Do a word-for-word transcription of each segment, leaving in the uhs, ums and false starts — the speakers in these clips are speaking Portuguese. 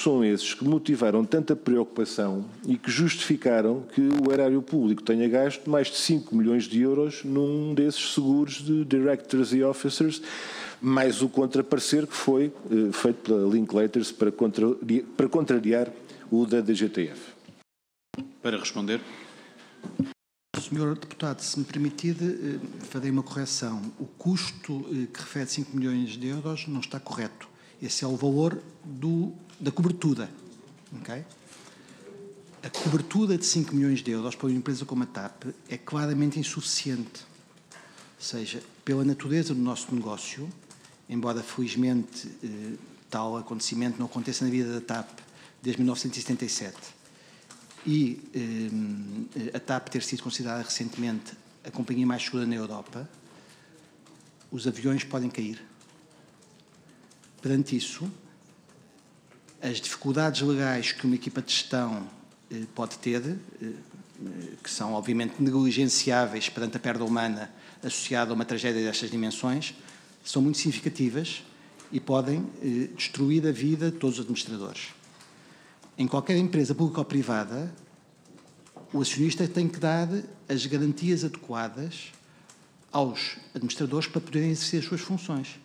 são esses que motivaram tanta preocupação e que justificaram que o erário público tenha gasto mais de cinco milhões de euros num desses seguros de Directors e Officers, mais o contraparecer que foi eh, feito pela Linklaters para, contra, para contrariar o da D G T F. Para responder. senhor Deputado, se me permitir, farei uma correção. O custo que refere cinco milhões de euros não está correto. Esse é o valor do, da cobertura. Okay? A cobertura de cinco milhões de euros para uma empresa como a TAP é claramente insuficiente. Ou seja, pela natureza do nosso negócio, embora felizmente tal acontecimento não aconteça na vida da TAP desde mil novecentos e setenta e sete, e eh, a TAP ter sido considerada recentemente a companhia mais segura na Europa, os aviões podem cair. Perante isso, as dificuldades legais que uma equipa de gestão eh, pode ter, eh, que são obviamente negligenciáveis perante a perda humana associada a uma tragédia destas dimensões, são muito significativas e podem eh, destruir a vida de todos os administradores. Em qualquer empresa pública ou privada, o acionista tem que dar as garantias adequadas aos administradores para poderem exercer as suas funções.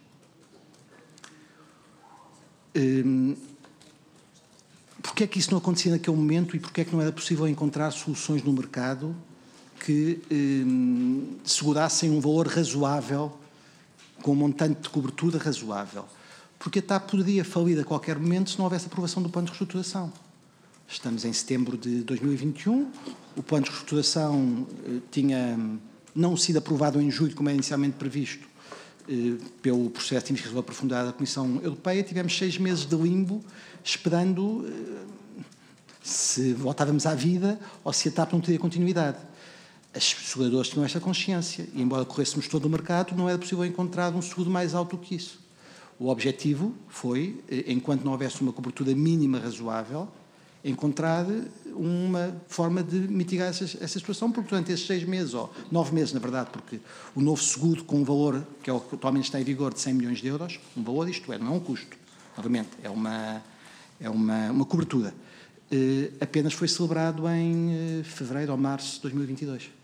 Hum, Porquê é que isso não acontecia naquele momento e porquê é que não era possível encontrar soluções no mercado que hum, segurassem um valor razoável, com um montante de cobertura razoável? Porque a TAP poderia falir a qualquer momento se não houvesse aprovação do plano de reestruturação. Estamos em setembro de dois mil e vinte e um, o plano de reestruturação eh, tinha não sido aprovado em julho, como era inicialmente previsto, eh, pelo processo de investigação aprofundada da Comissão Europeia. Tivemos seis meses de limbo, esperando eh, se voltávamos à vida ou se a TAP não teria continuidade. Os seguradores tinham esta consciência e, embora corrêssemos todo o mercado, não era possível encontrar um seguro mais alto do que isso. O objetivo foi, enquanto não houvesse uma cobertura mínima razoável, encontrar uma forma de mitigar essa, essa situação, porque durante esses seis meses, ou nove meses, na verdade, porque o novo seguro com um valor, que é o que atualmente está em vigor, de cem milhões de euros, um valor, isto é, não é um custo, novamente, é uma, é uma, uma cobertura, eh, apenas foi celebrado em eh, fevereiro ou março de dois mil e vinte e dois.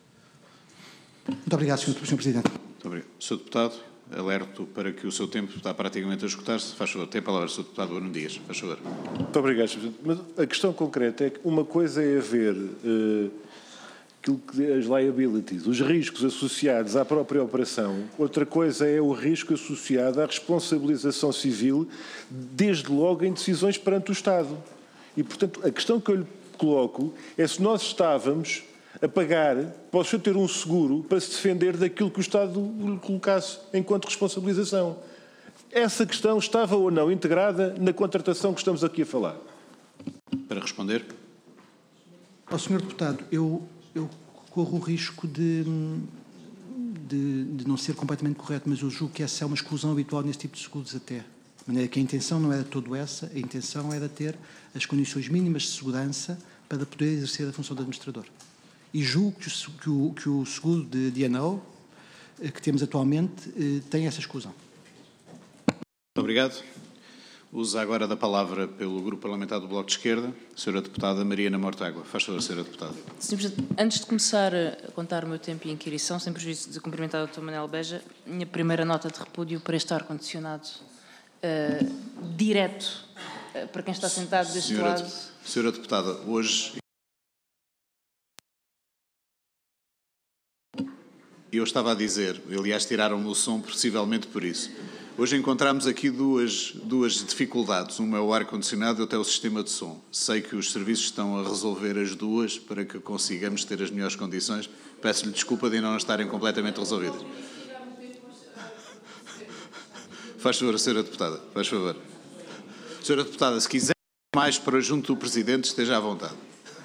Muito obrigado, senhor Presidente. Muito obrigado. senhor Deputado, alerto para que o seu tempo está praticamente a esgotar-se. Faz favor, tem a palavra o senhor Deputado Bruno Dias. Faz favor. Muito obrigado, senhor Presidente. Mas a questão concreta é que uma coisa é haver uh, aquilo que, as liabilities, os riscos associados à própria operação, outra coisa é o risco associado à responsabilização civil, desde logo em decisões perante o Estado. E, portanto, a questão que eu lhe coloco é se nós estávamos a pagar para o senhor ter um seguro para se defender daquilo que o Estado lhe colocasse enquanto responsabilização. Essa questão estava ou não integrada na contratação que estamos aqui a falar? Para responder. Ao senhor Deputado, eu, eu corro o risco de, de, de não ser completamente correto, mas eu julgo que essa é uma exclusão habitual neste tipo de seguros até. De maneira que a intenção não era todo essa, a intenção era ter as condições mínimas de segurança para poder exercer a função de administrador. E julgo que o, que o, que o seguro de D N O que temos atualmente tem essa exclusão. Muito obrigado. Usa agora da palavra pelo Grupo Parlamentar do Bloco de Esquerda, a senhora Deputada Mariana Mortágua. Faz favor, senhora Deputada. senhor Presidente, antes de começar a contar o meu tempo e inquirição, sem prejuízo de cumprimentar o doutor Manuel Beja, minha primeira nota de repúdio para este ar-condicionado uh, direto uh, para quem está sentado deste senhora, lado. Senhora Deputada, hoje... Eu estava a dizer, aliás, tiraram-me o som possivelmente por isso. Hoje encontramos aqui duas, duas dificuldades. Uma é o ar-condicionado e outra é o sistema de som. Sei que os serviços estão a resolver as duas para que consigamos ter as melhores condições. Peço-lhe desculpa de não estarem completamente resolvidas. Faz favor, senhora Deputada. Faz favor. Senhora Deputada, se quiser mais para junto do Presidente, esteja à vontade.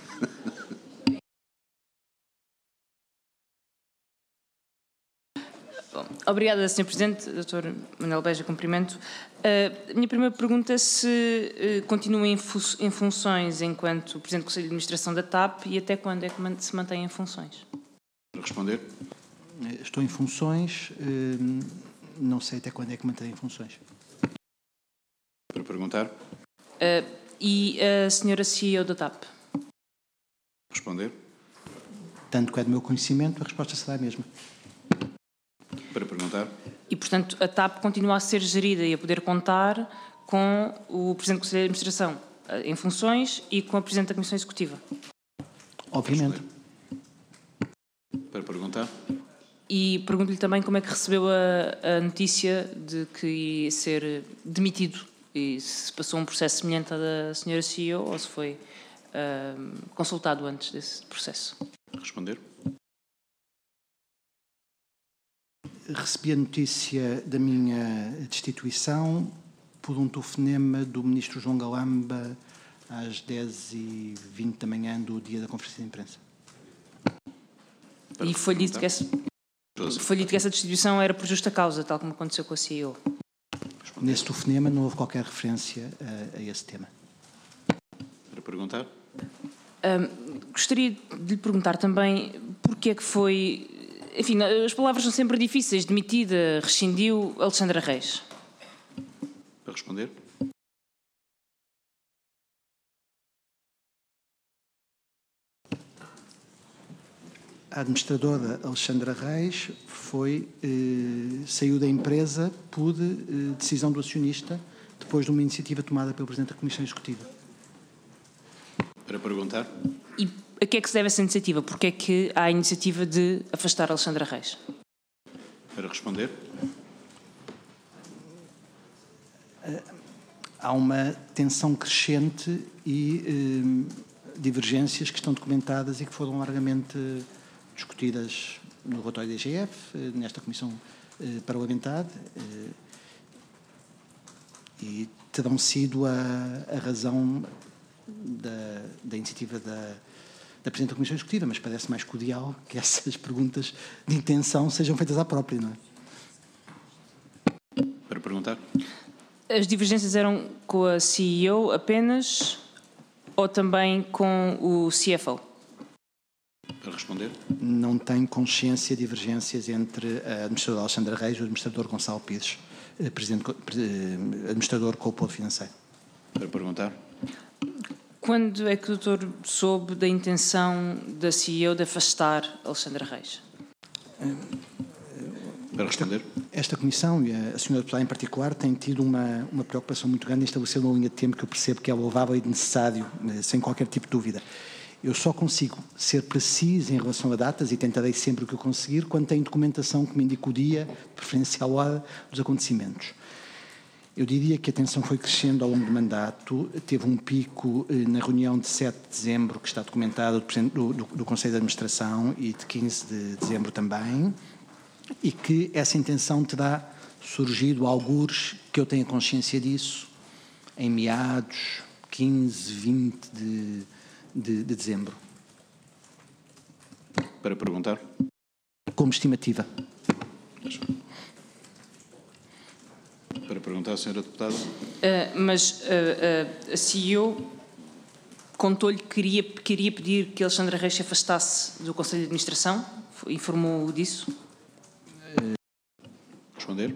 Obrigada, senhor Presidente. doutor Manuel Beja, cumprimento. Uh, a minha primeira pergunta é se uh, continua em, fu em funções enquanto Presidente do Conselho de Administração da TAP e até quando é que se mantém em funções? Para responder. Estou em funções, uh, não sei até quando é que mantém em funções. Para perguntar. Uh, E a senhora C E O da T A P? Responder. Tanto que é do meu conhecimento, a resposta será a mesma. Para perguntar. E, portanto, a T A P continua a ser gerida e a poder contar com o Presidente do Conselho de Administração em funções e com a Presidente da Comissão Executiva? Obviamente. Para perguntar. E pergunto-lhe também como é que recebeu a, a notícia de que ia ser demitido e se passou um processo semelhante à da senhora C E O ou se foi uh, consultado antes desse processo. Responder. Recebi a notícia da minha destituição por um telefonema do ministro João Galamba às dez e vinte da manhã do dia da conferência de imprensa. Para e foi dito, que essa, foi dito que essa destituição era por justa causa, tal como aconteceu com a C E O. Nesse telefonema não houve qualquer referência a, a esse tema. Para perguntar. Um, gostaria de lhe perguntar também porque é que foi... Enfim, as palavras são sempre difíceis. Demitida, rescindiu, Alexandra Reis. Para responder. A administradora Alexandra Reis foi, eh, saiu da empresa por eh, decisão do acionista, depois de uma iniciativa tomada pelo Presidente da Comissão Executiva. Para perguntar. E a que é que se deve essa iniciativa? Porque é que há a iniciativa de afastar Alexandra Reis? Para responder. Há uma tensão crescente e eh, divergências que estão documentadas e que foram largamente discutidas no relatório da I G F, nesta Comissão eh, Parlamentar, eh, e terão sido a, a razão da, da iniciativa da, da Presidente da Comissão Executiva, mas parece mais cordial que essas perguntas de intenção sejam feitas à própria, não é? Para perguntar. As divergências eram com a C E O apenas ou também com o C F O? Para responder. Não tenho consciência de divergências entre a administradora Alexandra Reis e o administrador Gonçalo Pires, presidente, administrador com o Polo Financeiro. Para perguntar. Quando é que o doutor soube da intenção da C E O de afastar Alexandra Reis? Para responder. Esta, esta comissão, e a senhora deputada em particular, tem tido uma, uma preocupação muito grande em estabelecer uma linha de tempo que eu percebo que é louvável e necessário, sem qualquer tipo de dúvida. Eu só consigo ser preciso em relação a datas, e tentarei sempre o que eu conseguir, quando tenho documentação que me indique o dia, preferencial hora, dos acontecimentos. Eu diria que a tensão foi crescendo ao longo do mandato, teve um pico eh, na reunião de sete de dezembro, que está documentado do, do, do Conselho de Administração, e de quinze de dezembro também, e que essa intenção terá surgido a algures, que eu tenha consciência disso, em meados, quinze, vinte de, de, de dezembro. Para perguntar. Como estimativa. Para perguntar, senhora deputada. Uh, mas uh, uh, a C E O contou-lhe que queria, queria pedir que Alexandra Reis se afastasse do Conselho de Administração? Informou disso? Responder.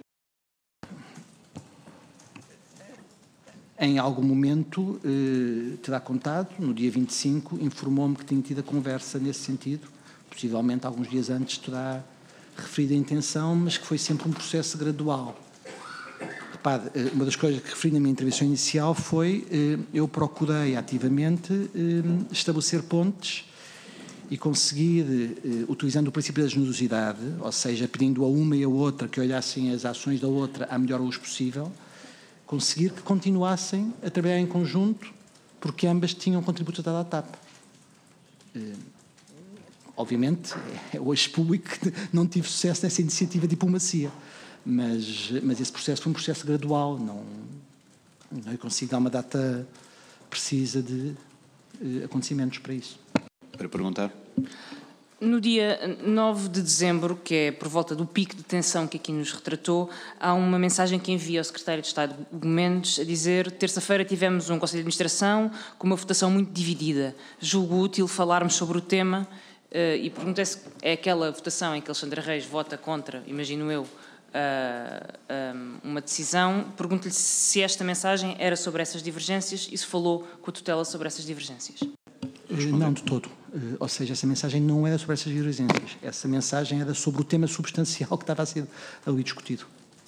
Em algum momento, eh, terá contado, no dia vinte e cinco, informou-me que tinha tido a conversa nesse sentido, possivelmente alguns dias antes terá referido a intenção, mas que foi sempre um processo gradual. Repare, uma das coisas que referi na minha intervenção inicial foi eh, eu procurei ativamente eh, estabelecer pontes e conseguir, eh, utilizando o princípio da generosidade, ou seja, pedindo a uma e a outra que olhassem as ações da outra à melhor luz possível, conseguir que continuassem a trabalhar em conjunto, porque ambas tinham contributo dado à T A P. Eh, obviamente, é hoje público que não tive sucesso nessa iniciativa de diplomacia, mas, mas esse processo foi um processo gradual, não, não consigo dar uma data precisa de eh, acontecimentos para isso. Para perguntar. No dia nove de dezembro, que é por volta do pico de tensão que aqui nos retratou, há uma mensagem que envia ao secretário de Estado, Hugo Mendes, a dizer: terça-feira tivemos um Conselho de Administração com uma votação muito dividida. Julgo útil falarmos sobre o tema uh, e pergunto se é aquela votação em que Alexandra Reis vota contra, imagino eu, uh, um, uma decisão. Pergunto-lhe se esta mensagem era sobre essas divergências e se falou com a tutela sobre essas divergências. Não, de todo. Uh, ou seja, essa mensagem não era sobre essas divergências. Essa mensagem era sobre o tema substancial que estava a ser ali discutido.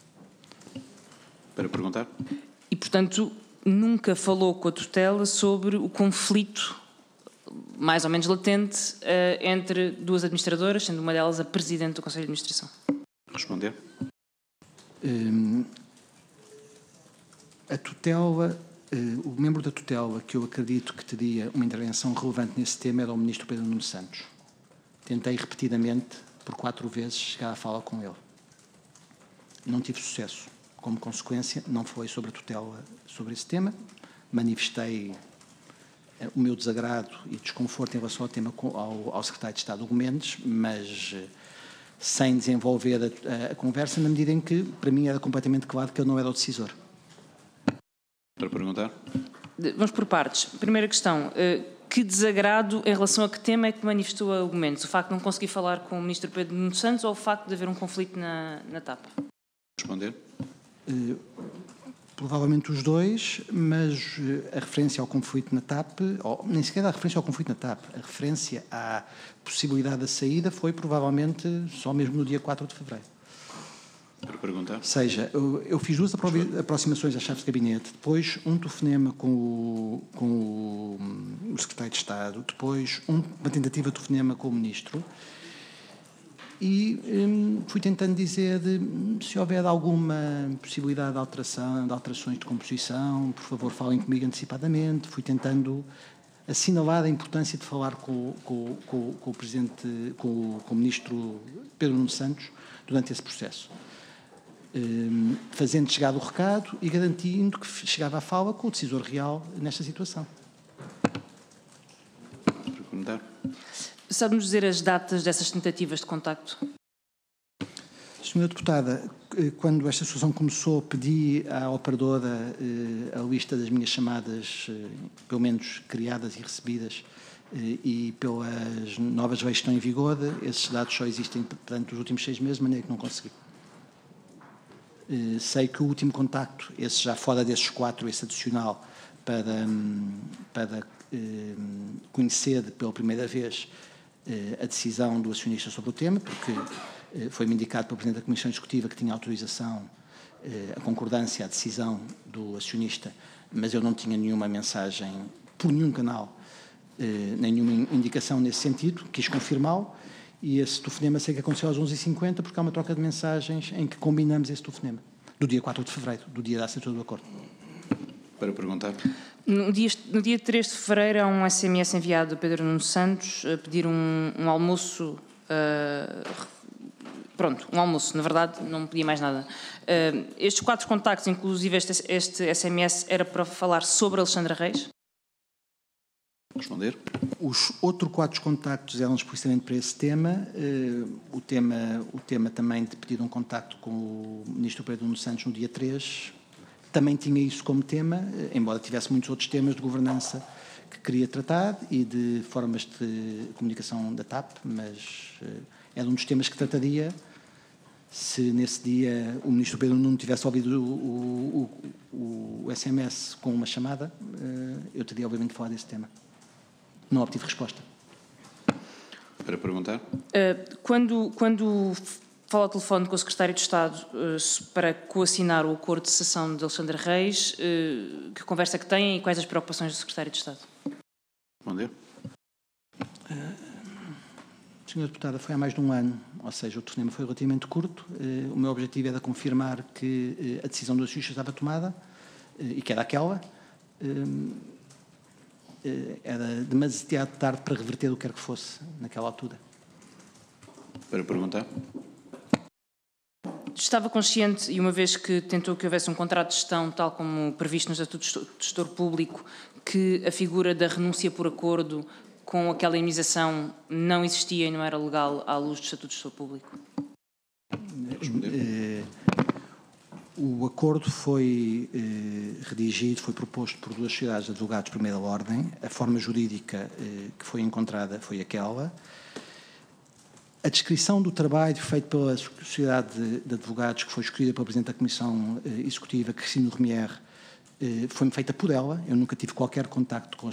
Para perguntar? E, portanto, nunca falou com a tutela sobre o conflito mais ou menos latente uh, entre duas administradoras, sendo uma delas a Presidente do Conselho de Administração. Responder. Um, a tutela, uh, o membro da tutela que eu acredito que teria uma intervenção relevante nesse tema era o Ministro Pedro Nuno Santos. Tentei repetidamente, por quatro vezes, chegar à fala com ele. Não tive sucesso. Como consequência, não falei sobre a tutela sobre esse tema, manifestei o meu desagrado e desconforto em relação ao tema ao, ao secretário de Estado, Hugo Mendes, mas sem desenvolver a, a, a conversa, na medida em que, para mim, era completamente claro que ele não era o decisor. Para perguntar? Vamos por partes. Primeira questão, que desagrado em relação a que tema é que manifestou a Hugo Mendes? O facto de não conseguir falar com o Ministro Pedro Nuno Santos ou o facto de haver um conflito na, na TAP? Responder? Uh, provavelmente os dois, mas a referência ao conflito na TAP, ou, nem sequer a referência ao conflito na TAP, a referência à possibilidade da saída foi provavelmente só mesmo no dia quatro de fevereiro. Para perguntar? Ou seja, eu, eu fiz duas aproximações às chaves de gabinete, depois um telefonema com o, com o, o secretário de Estado, depois um, uma tentativa de telefonema com o Ministro, e hum, fui tentando dizer hum, se houver alguma possibilidade de alteração, de alterações de composição, por favor falem comigo antecipadamente. Fui tentando assinalar a importância de falar com, com, com, com o Presidente, com, com o Ministro Pedro Nuno Santos durante esse processo. Hum, fazendo chegar o recado e garantindo que chegava à fala com o decisor real nesta situação. Para comentar? Sabe-nos dizer as datas dessas tentativas de contacto? Senhora Deputada, quando esta situação começou, pedi à operadora a lista das minhas chamadas, pelo menos criadas e recebidas, e pelas novas leis que estão em vigor. Esses dados só existem, portanto, nos últimos seis meses, de maneira que não consegui. Sei que o último contacto, esse já fora desses quatro, esse adicional, para, para conhecer pela primeira vez a decisão do acionista sobre o tema, porque foi-me indicado pelo Presidente da Comissão Executiva que tinha autorização, a concordância à decisão do acionista, mas eu não tinha nenhuma mensagem por nenhum canal, nenhuma indicação nesse sentido, quis confirmá-lo, e esse telefonema sei que aconteceu às onze e cinquenta, porque há uma troca de mensagens em que combinamos esse telefonema, do dia quatro de fevereiro, do dia da assinatura do acordo. Para perguntar? No dia, no dia três de fevereiro há um S M S enviado a Pedro Nuno Santos a pedir um, um almoço, uh, pronto, um almoço, na verdade não pedia mais nada. Uh, estes quatro contactos, inclusive este, este S M S, era para falar sobre Alexandra Reis? Responder. Os outros quatro contactos eram explicitamente para esse tema. Uh, o tema. O tema também de pedir um contacto com o Ministro Pedro Nuno Santos no dia três... também tinha isso como tema, embora tivesse muitos outros temas de governança que queria tratar e de formas de comunicação da TAP, mas uh, era um dos temas que trataria. Se nesse dia o Ministro Pedro Nuno tivesse ouvido o, o, o, o S M S com uma chamada, uh, eu teria obviamente falado desse tema. Não obtive resposta. Para perguntar? Uh, quando... quando... fala ao telefone com o Secretário de Estado uh, para coassinar o acordo de cessação de Alexandra Reis, uh, que conversa que tem e quais as preocupações do Secretário de Estado? Responder. Uh, senhora Deputada, foi há mais de um ano, ou seja, o telefonema foi relativamente curto. Uh, o meu objetivo era confirmar que uh, a decisão do acionista estava tomada uh, e que era aquela. Uh, uh, era demasiado tarde para reverter o que quer que fosse naquela altura. Para perguntar. Estava consciente, e uma vez que tentou que houvesse um contrato de gestão, tal como previsto no Estatuto de Gestor Público, que a figura da renúncia por acordo com aquela indemnização não existia e não era legal à luz do Estatuto de Gestor Público? Uh, o acordo foi uh, redigido, foi proposto por duas sociedades de advogados de primeira ordem. A forma jurídica uh, que foi encontrada foi aquela. A descrição do trabalho feito pela Sociedade de, de Advogados, que foi escolhida pelo Presidente da Comissão eh, Executiva, Cristina Remier, eh, foi-me feita por ela. Eu nunca tive qualquer contacto com a